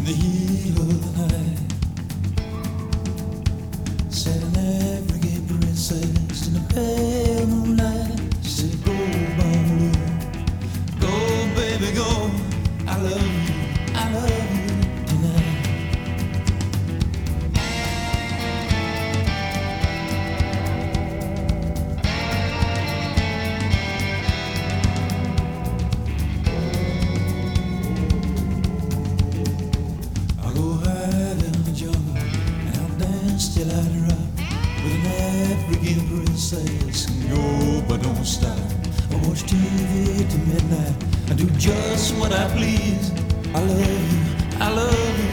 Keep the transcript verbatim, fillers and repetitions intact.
the heat of the night. Sat an African princess in the pale moonlight. She said, go, Bamboo, go, baby, go. I love you, I love you tonight. I'll go hide in the jungle and I'll dance till I drop with an African princess. No, but don't stop. I watch T V till midnight. I do just what I please. I love you, I love you